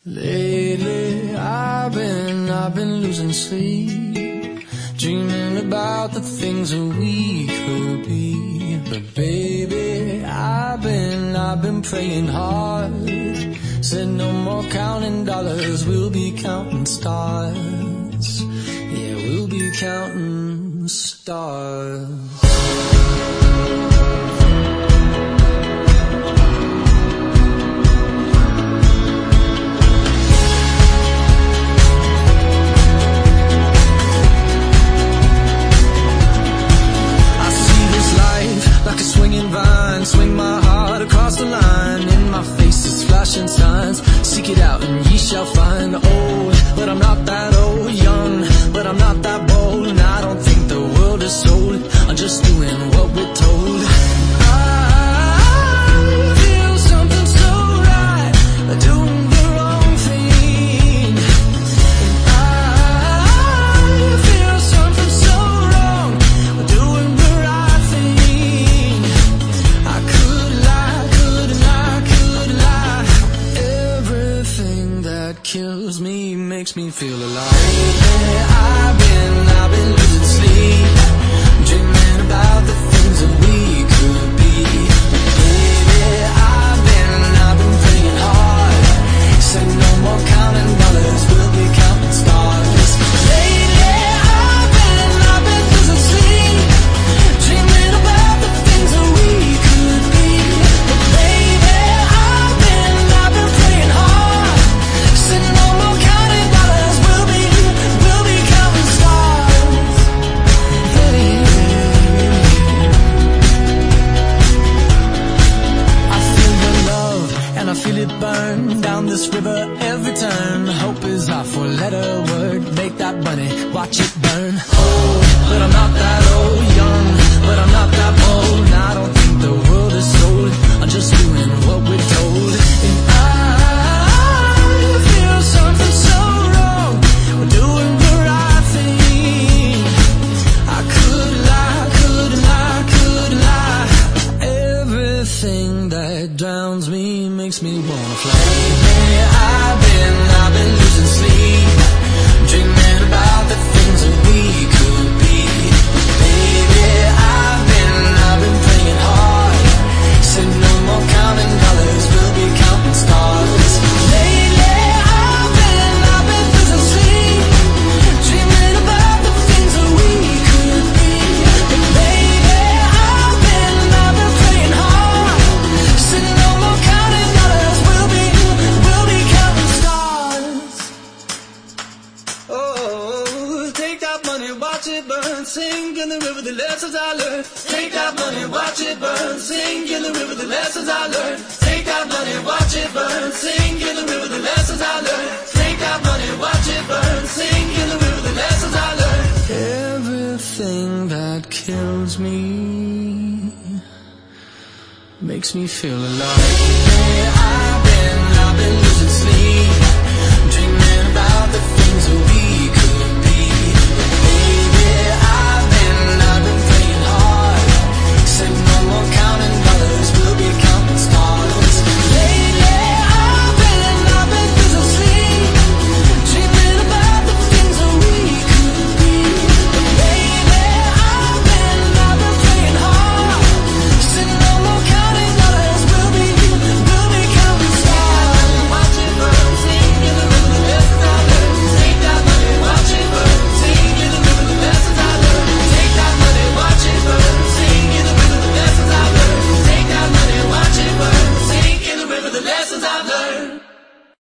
Lately I've been losing sleep, dreaming about the things that we could be. But baby, I've been praying hard. Said no more counting dollars, we'll be counting stars. Yeah, we'll be counting stars. Like a swinging vine, swing my heart across the line. In my face is flashing signs, seek it out and ye shall find. Old, but I'm not that old. Young, but I'm not that bold. And I don't think the world is sold, I'm just doing what we're told. I feel something so right, doing the wrong thing. And I feel something so wrong, doing the right thing. I could lie. Everything that kills me makes me feel alive. I've been losing sleep, dreaming about the things that we could be. Baby, I've been praying hard. Said no more counting dollars, we'll be counting stars. Lately, I've been losing sleep, dreaming about the things that we could be. But baby, I've been praying hard. Said no more counting dollars, we'll be counting stars. Hey. I feel your love and I feel it burn down this river every turn. Hope is our four-letter word. Make that money, watch it burn. Old, but I'm not that old. Young, but I'm not that bold. And I don't think the world is sold, I'm just doing what we're told. And I feel something so wrong, we're doing the right thing. I could lie. Everything that drowns me makes me wanna fly. I've been losing sleep, dreaming about the things that we could be. Baby, I've been praying hard. Said no more counting dollars, we'll be counting stars. Lately, I've been losing sleep, dreaming about the things that we could be. But baby, I've been praying hard. Said no more counting dollars, we'll be counting stars. Oh, take that money, watch it burn, sink in the river, the lessons I learned. Take that money, watch it burn, sink in the river, the lessons I learned. Take that money, watch it burn, sink in the river, the lessons I learned. Take that money, watch it burn, sink in the river, the lessons I learned. Everything that kills me makes me feel alive.